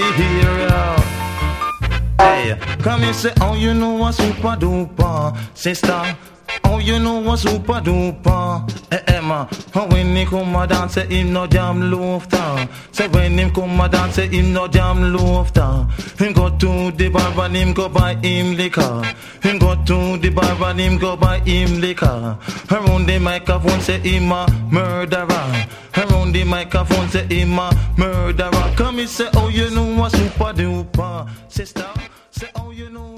here. Hey, come and say, oh, you know what super duper, sister. Oh, you know what super duper. Emma, when he come a dance, say him no jam lofter. Say when him come a dance, say him no jam lofter. Him go to the bar and him go buy him liquor. Him go to the bar and him go buy him liquor. Around the microphone, say him a murderer. Around the microphone, say him a murderer. Come and say, oh, you know what super duper, sister. Say, oh, you know.